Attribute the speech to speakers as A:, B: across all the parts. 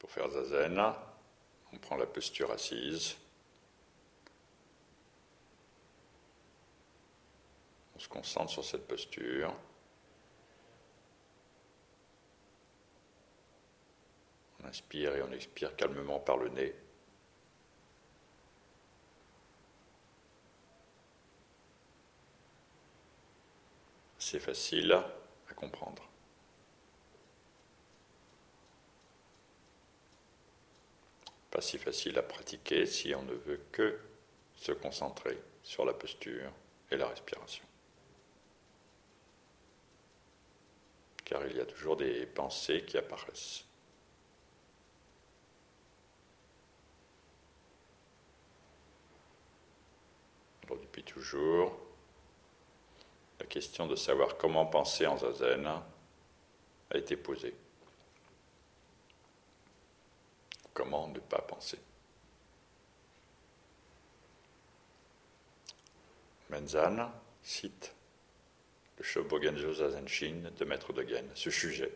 A: Pour faire zazen, on prend la posture assise. On se concentre sur cette posture. On inspire et on expire calmement par le nez. C'est facile à comprendre. Pas si facile à pratiquer si on ne veut que se concentrer sur la posture et la respiration. Car il y a toujours des pensées qui apparaissent. Alors, depuis toujours, la question de savoir comment penser en zazen a été posée. Comment ne pas penser? Menzan cite le Shobogenzo Zazen-shin de Maître Dogen, ce sujet,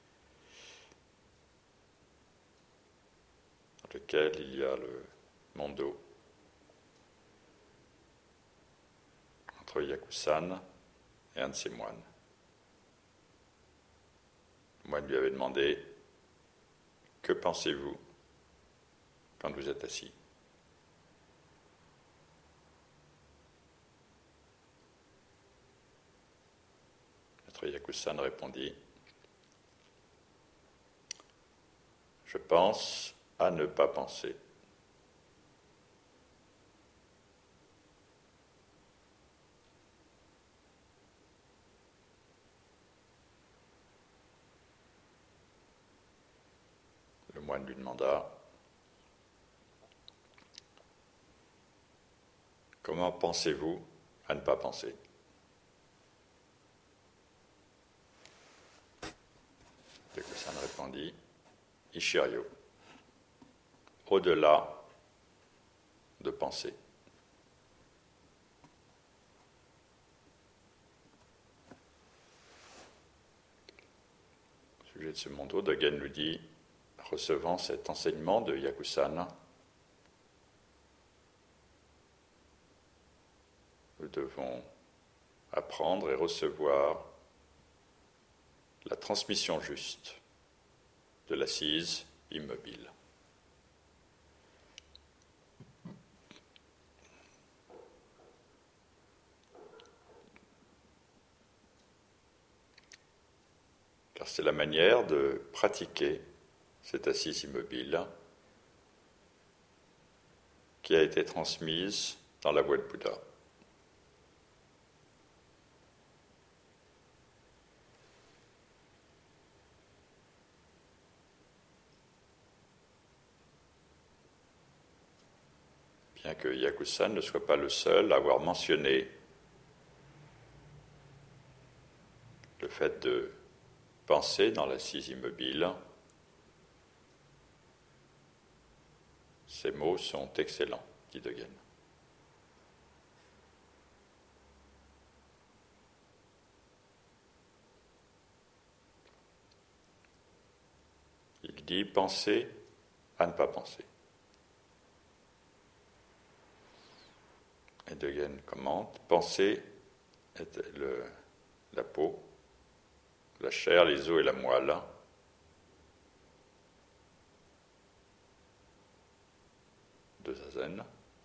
A: dans lequel il y a le mondo entre Yakusan et un de ses moines. Le moine lui avait demandé « Que pensez-vous quand vous êtes assis ?» Maître Yakusan répondit « Je pense à ne pas penser. » Le moine lui demanda « Comment pensez-vous à ne pas penser ?» Yakusan répondit « Ishiryo, au-delà de penser. » Au sujet de ce mondo, Dogen nous dit, recevant cet enseignement de Yakusan, nous devons apprendre et recevoir la transmission juste de l'assise immobile. Car c'est la manière de pratiquer cette assise immobile qui a été transmise dans la voie de Bouddha. Bien que Yakusan ne soit pas le seul à avoir mentionné le fait de penser dans l'assise immobile, ces mots sont excellents, dit Dogen. Il dit penser à ne pas penser. Et Dogen commente, penser est la peau, la chair, les os et la moelle de Zazen.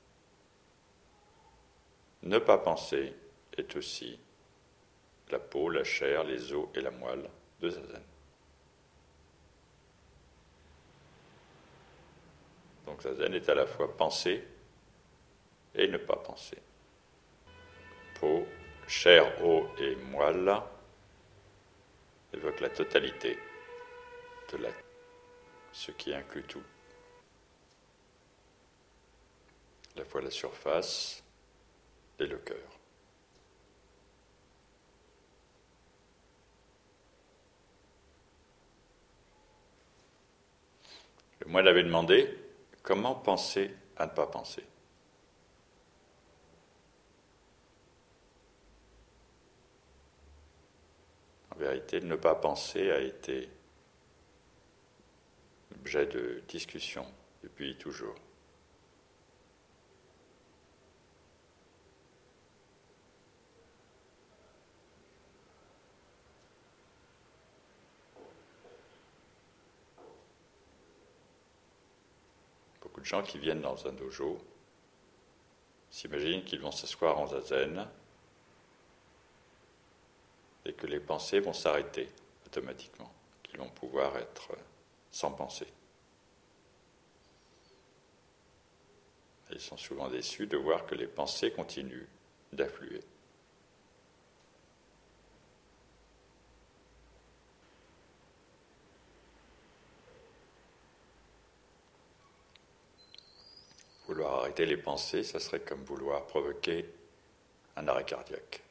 A: Ne pas penser est aussi la peau, la chair, les os et la moelle de Zazen. Donc Zazen est à la fois penser et ne pas penser. Peau, chair, os et moelle évoque la totalité de ce qui inclut tout. À la fois la surface et le cœur. Le moine avait demandé comment penser à ne pas penser. En vérité, ne pas penser a été objet de discussion depuis toujours. Beaucoup de gens qui viennent dans un dojo s'imaginent qu'ils vont s'asseoir en zazen et que les pensées vont s'arrêter automatiquement, qu'ils vont pouvoir être sans pensée. Ils sont souvent déçus de voir que les pensées continuent d'affluer. Vouloir arrêter les pensées, ça serait comme vouloir provoquer un arrêt cardiaque.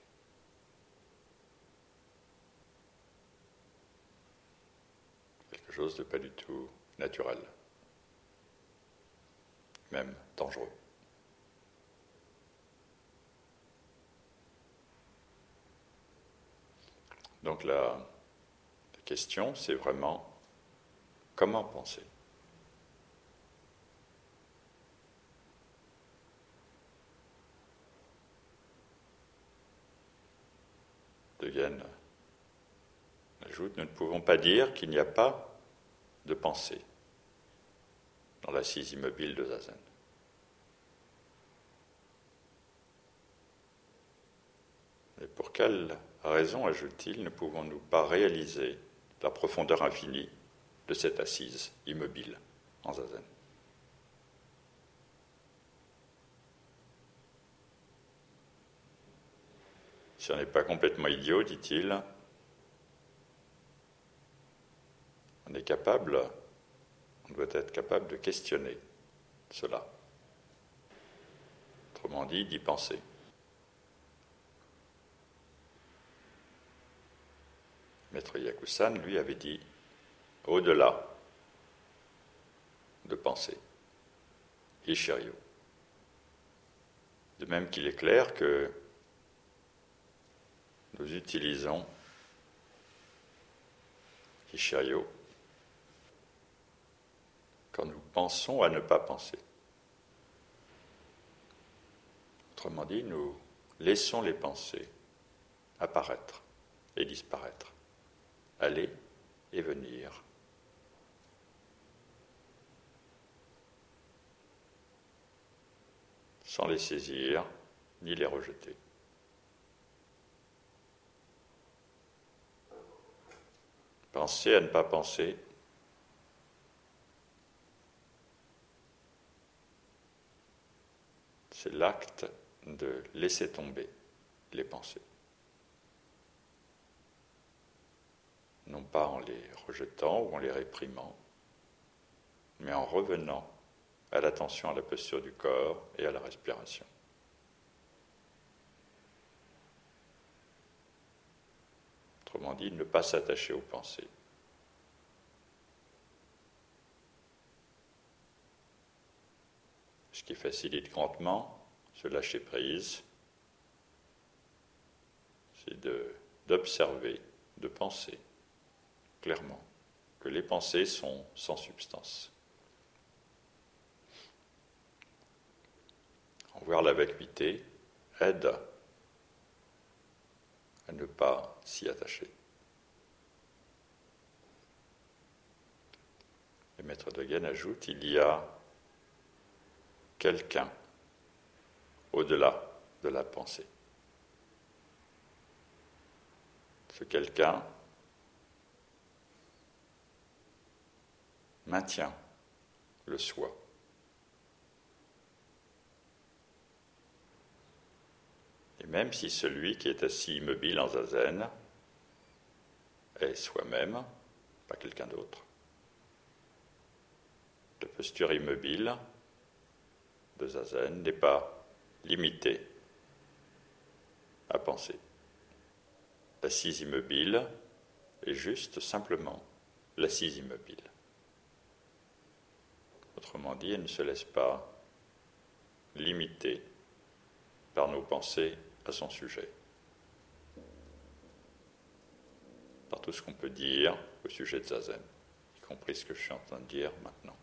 A: Quelque chose de pas du tout naturel, même dangereux. Donc la question, c'est vraiment comment penser. De Guen ajoute, nous ne pouvons pas dire qu'il n'y a pas de pensée dans l'assise immobile de Zazen. Et pour quelle raison, ajoute-t-il, ne pouvons-nous pas réaliser la profondeur infinie de cette assise immobile en Zazen? Si on n'est pas complètement idiot, dit-il, on doit être capable de questionner cela. Autrement dit, d'y penser. Maître Yakusan, lui, avait dit au-delà de penser. Ishiryo. De même qu'il est clair que nous utilisons Ishiryo quand nous pensons à ne pas penser. Autrement dit, nous laissons les pensées apparaître et disparaître, aller et venir. Sans les saisir ni les rejeter. Penser à ne pas penser, c'est l'acte de laisser tomber les pensées. Non pas en les rejetant ou en les réprimant, mais en revenant à l'attention à la posture du corps et à la respiration. Autrement dit, ne pas s'attacher aux pensées. Ce qui facilite grandement ce lâcher-prise, c'est d'observer, de penser clairement que les pensées sont sans substance. En voir la vacuité aide à ne pas s'y attacher. Le maître de Guen ajoute, il y a quelqu'un au-delà de la pensée. Ce quelqu'un maintient le soi. Et même si celui qui est assis immobile en zazen est soi-même, pas quelqu'un d'autre, la posture immobile de zazen n'est pas limitée à penser. L'assise immobile est juste simplement l'assise immobile. Autrement dit, elle ne se laisse pas limiter par nos pensées à son sujet, par tout ce qu'on peut dire au sujet de Zazen, y compris ce que je suis en train de dire maintenant.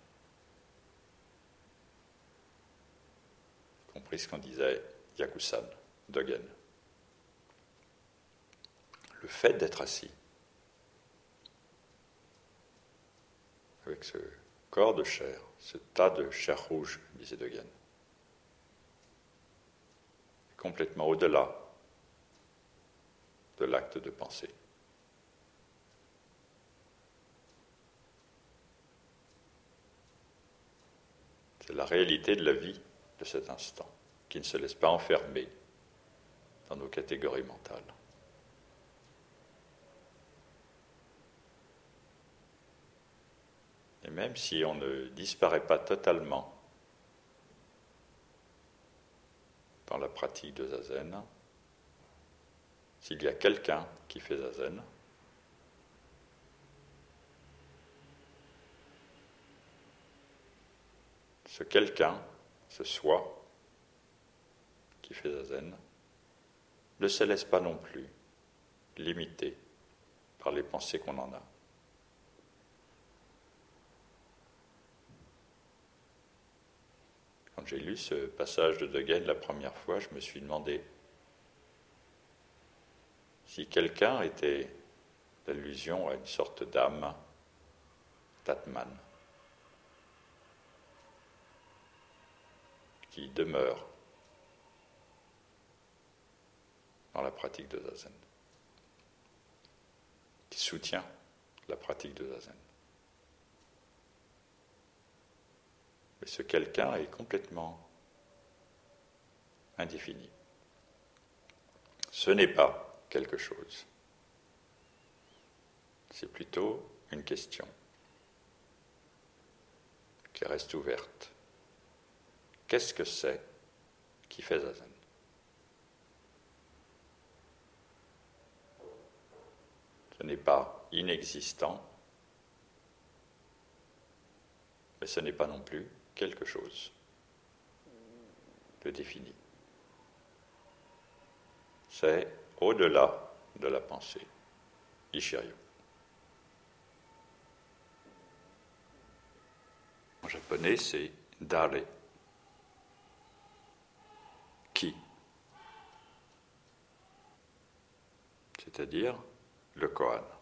A: Compris ce qu'en disait Yakusan, Dogen. Le fait d'être assis, avec ce corps de chair, ce tas de chair rouge, disait Dogen, est complètement au-delà de l'acte de pensée. C'est la réalité de la vie de cet instant, qui ne se laisse pas enfermer dans nos catégories mentales. Et même si on ne disparaît pas totalement dans la pratique de Zazen, s'il y a quelqu'un qui fait Zazen, ce quelqu'un, ce soi qui fait Zazen, ne se laisse pas non plus limiter par les pensées qu'on en a. Quand j'ai lu ce passage de Dogen la première fois, je me suis demandé si quelqu'un était l'allusion à une sorte d'âme, Tatman, qui demeure dans la pratique de Zazen, qui soutient la pratique de Zazen. Mais ce quelqu'un est complètement indéfini. Ce n'est pas quelque chose. C'est plutôt une question qui reste ouverte. Qu'est-ce que c'est qui fait Zazen ? Ce n'est pas inexistant, mais ce n'est pas non plus quelque chose de défini. C'est au-delà de la pensée. Ishiryu. En japonais, c'est dare. Qui ? C'est-à-dire le koan.